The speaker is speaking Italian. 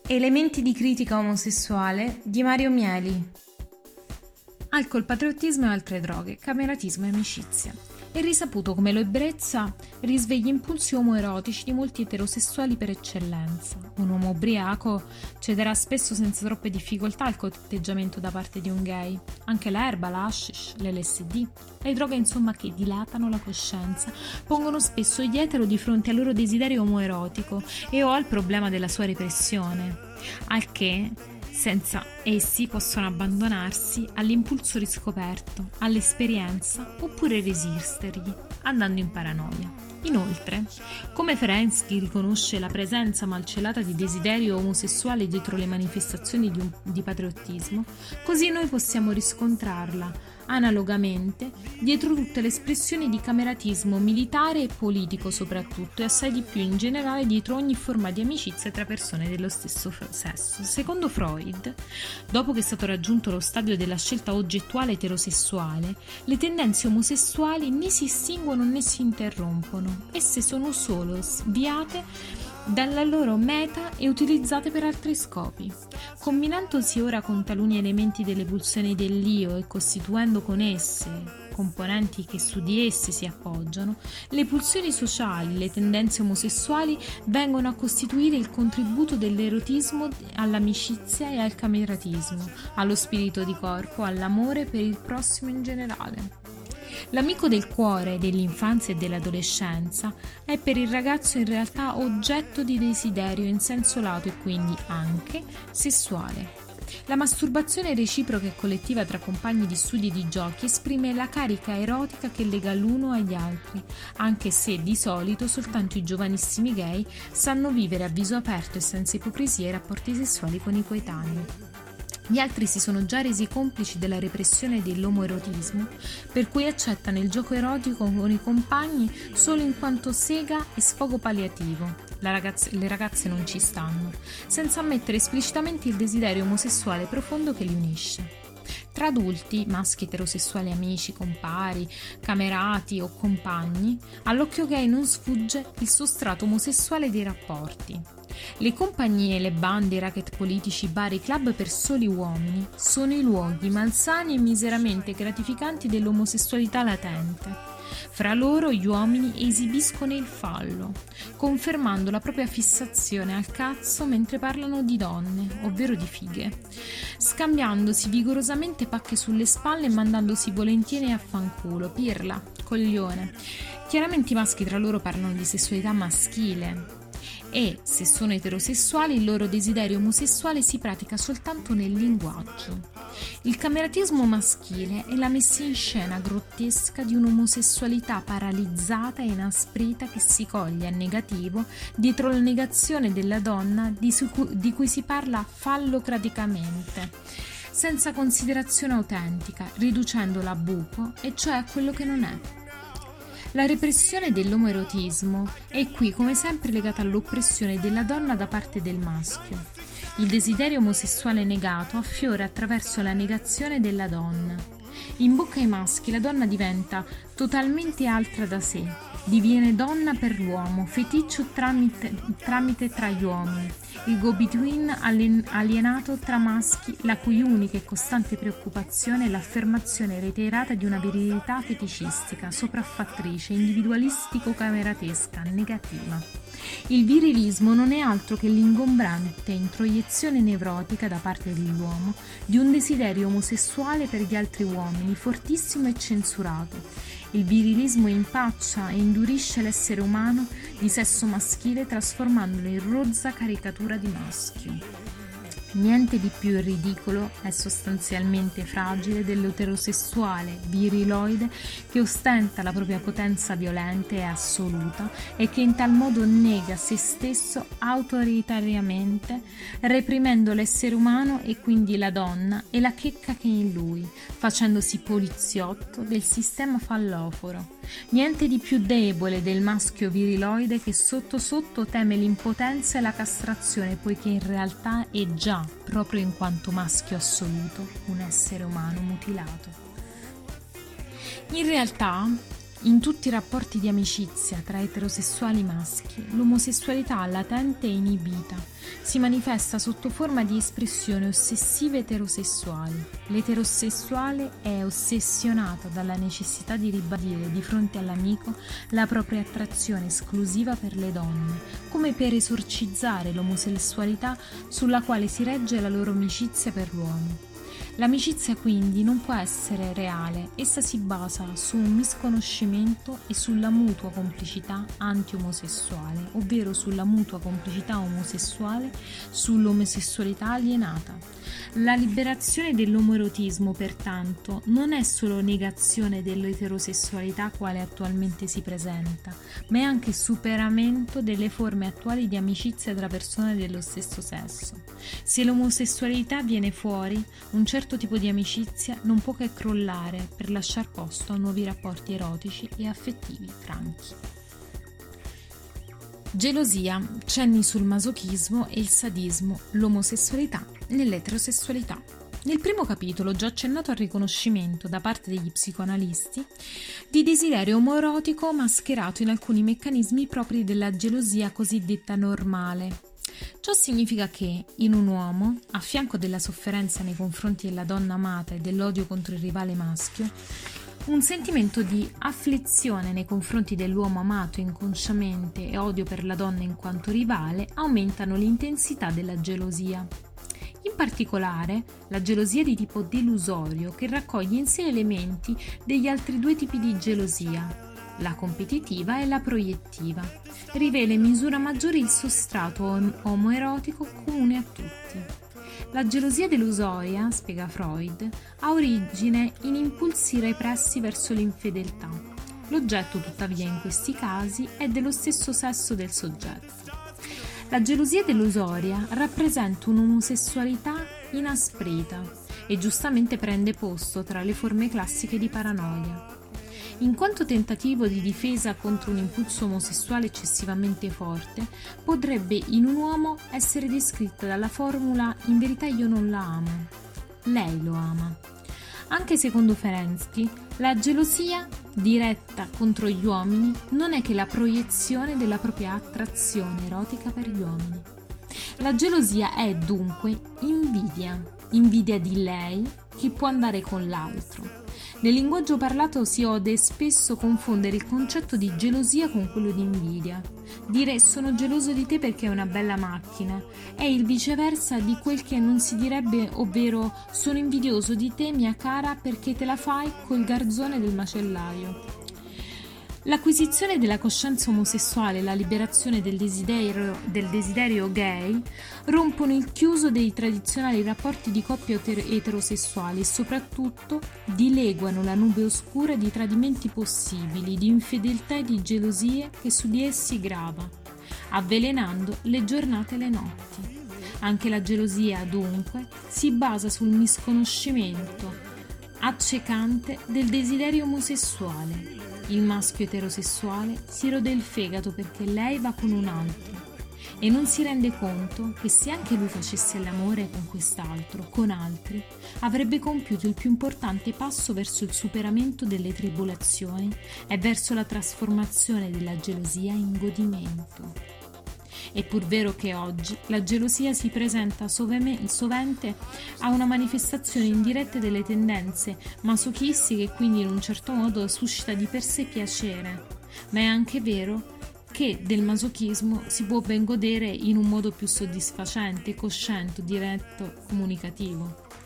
Elementi di critica omosessuale di Mario Mieli. Alcol, patriottismo e altre droghe, cameratismo e amicizia. È risaputo come l'ebbrezza risvegli impulsi omoerotici di molti eterosessuali per eccellenza. Un uomo ubriaco cederà spesso senza troppe difficoltà al corteggiamento da parte di un gay. Anche l'erba, l'hashish, l'LSD, le droghe insomma che dilatano la coscienza, pongono spesso gli etero di fronte al loro desiderio omoerotico e o al problema della sua repressione. Al che senza essi possono abbandonarsi all'impulso riscoperto, all'esperienza oppure resistergli, andando in paranoia. Inoltre, come Ferenczi riconosce la presenza malcelata di desiderio omosessuale dietro le manifestazioni di patriottismo, così noi possiamo riscontrarla analogamente dietro tutte le espressioni di cameratismo militare e politico soprattutto, e assai di più in generale dietro ogni forma di amicizia tra persone dello stesso sesso. Secondo Freud, dopo che è stato raggiunto lo stadio della scelta oggettuale eterosessuale, le tendenze omosessuali né si estinguono né si interrompono, esse sono solo sviate dalla loro meta e utilizzate per altri scopi. Combinandosi ora con taluni elementi delle pulsioni dell'io e costituendo con esse componenti che su di esse si appoggiano, le pulsioni sociali, le tendenze omosessuali vengono a costituire il contributo dell'erotismo all'amicizia e al cameratismo, allo spirito di corpo, all'amore per il prossimo in generale. L'amico del cuore, dell'infanzia e dell'adolescenza è per il ragazzo in realtà oggetto di desiderio in senso lato e quindi anche sessuale. La masturbazione reciproca e collettiva tra compagni di studi e di giochi esprime la carica erotica che lega l'uno agli altri, anche se di solito soltanto i giovanissimi gay sanno vivere a viso aperto e senza ipocrisia i rapporti sessuali con i coetanei. Gli altri si sono già resi complici della repressione dell'omoerotismo, per cui accettano il gioco erotico con i compagni solo in quanto sega e sfogo palliativo. Le ragazze non ci stanno, senza ammettere esplicitamente il desiderio omosessuale profondo che li unisce. Tra adulti, maschi eterosessuali amici, compari, camerati o compagni, all'occhio gay non sfugge il sostrato omosessuale dei rapporti. Le compagnie, le bande, i racket politici, i bar, i club per soli uomini sono i luoghi malsani e miseramente gratificanti dell'omosessualità latente. Fra loro gli uomini esibiscono il fallo, confermando la propria fissazione al cazzo mentre parlano di donne, ovvero di fighe, scambiandosi vigorosamente pacche sulle spalle e mandandosi volentieri a fanculo, pirla, coglione. Chiaramente i maschi tra loro parlano di sessualità maschile e, se sono eterosessuali, il loro desiderio omosessuale si pratica soltanto nel linguaggio. Il cameratismo maschile è la messa in scena grottesca di un'omosessualità paralizzata e inasprita che si coglie a negativo dietro la negazione della donna di cui si parla fallocraticamente, senza considerazione autentica, riducendola a buco, e cioè a quello che non è. La repressione dell'omoerotismo è qui come sempre legata all'oppressione della donna da parte del maschio. Il desiderio omosessuale negato affiora attraverso la negazione della donna. In bocca ai maschi la donna diventa totalmente altra da sé, diviene donna per l'uomo, feticcio tramite tra gli uomini, il go-between alienato tra maschi, la cui unica e costante preoccupazione è l'affermazione reiterata di una virilità feticistica, sopraffattrice, individualistico-cameratesca, negativa. Il virilismo non è altro che l'ingombrante introiezione nevrotica da parte dell'uomo di un desiderio omosessuale per gli altri uomini, fortissimo e censurato. Il virilismo impaccia e indurisce l'essere umano di sesso maschile trasformandolo in rozza caricatura di maschio. Niente di più ridicolo è sostanzialmente fragile dell'eterosessuale viriloide che ostenta la propria potenza violenta e assoluta e che in tal modo nega se stesso autoritariamente, reprimendo l'essere umano e quindi la donna e la checca che è in lui, facendosi poliziotto del sistema falloforo. Niente di più debole del maschio viriloide che sotto sotto teme l'impotenza e la castrazione, poiché in realtà è già, proprio in quanto maschio assoluto, un essere umano mutilato. In realtà, In tutti i rapporti di amicizia tra eterosessuali maschi, l'omosessualità latente e inibita si manifesta sotto forma di espressioni ossessive eterosessuali. L'eterosessuale è ossessionata dalla necessità di ribadire di fronte all'amico la propria attrazione esclusiva per le donne, come per esorcizzare l'omosessualità sulla quale si regge la loro amicizia per l'uomo. L'amicizia quindi non può essere reale, essa si basa su un misconoscimento e sulla mutua complicità anti-omosessuale, ovvero sulla mutua complicità omosessuale, sull'omosessualità alienata. La liberazione dell'omoerotismo, pertanto, non è solo negazione dell'eterosessualità quale attualmente si presenta, ma è anche superamento delle forme attuali di amicizia tra persone dello stesso sesso. Se l'omosessualità viene fuori, un certo tipo di amicizia non può che crollare per lasciar posto a nuovi rapporti erotici e affettivi franchi. Gelosia, cenni sul masochismo e il sadismo, l'omosessualità nell'eterosessualità. Nel primo capitolo ho già accennato al riconoscimento da parte degli psicoanalisti di desiderio omoerotico mascherato in alcuni meccanismi propri della gelosia cosiddetta normale. Ciò significa che, in un uomo, a fianco della sofferenza nei confronti della donna amata e dell'odio contro il rivale maschio, un sentimento di afflizione nei confronti dell'uomo amato inconsciamente e odio per la donna in quanto rivale aumentano l'intensità della gelosia. In particolare, la gelosia di tipo delusorio, che raccoglie in sé elementi degli altri due tipi di gelosia, la competitiva e la proiettiva, rivela in misura maggiore il sostrato omoerotico comune a tutti. La gelosia delusoria, spiega Freud, ha origine in impulsi repressi verso l'infedeltà. L'oggetto, tuttavia, in questi casi è dello stesso sesso del soggetto. La gelosia delusoria rappresenta un'omosessualità inasprita e giustamente prende posto tra le forme classiche di paranoia. In quanto tentativo di difesa contro un impulso omosessuale eccessivamente forte, potrebbe in un uomo essere descritta dalla formula «in verità io non la amo, lei lo ama». Anche secondo Ferenczi, la gelosia diretta contro gli uomini non è che la proiezione della propria attrazione erotica per gli uomini. La gelosia è dunque invidia di lei che può andare con l'altro. Nel linguaggio parlato si ode spesso confondere il concetto di gelosia con quello di invidia. Dire sono geloso di te perché hai una bella macchina è il viceversa di quel che non si direbbe, ovvero sono invidioso di te mia cara perché te la fai col garzone del macellaio. L'acquisizione della coscienza omosessuale e la liberazione del desiderio gay rompono il chiuso dei tradizionali rapporti di coppia eterosessuali e soprattutto dileguano la nube oscura di tradimenti possibili, di infedeltà e di gelosie che su di essi grava, avvelenando le giornate e le notti. Anche la gelosia, dunque, si basa sul misconoscimento accecante del desiderio omosessuale. Il maschio eterosessuale si rode il fegato perché lei va con un altro e non si rende conto che se anche lui facesse l'amore con quest'altro, con altri, avrebbe compiuto il più importante passo verso il superamento delle tribolazioni e verso la trasformazione della gelosia in godimento. È pur vero che oggi la gelosia si presenta sovente a una manifestazione indiretta delle tendenze masochistiche e quindi in un certo modo suscita di per sé piacere, ma è anche vero che del masochismo si può ben godere in un modo più soddisfacente, cosciente, diretto, comunicativo.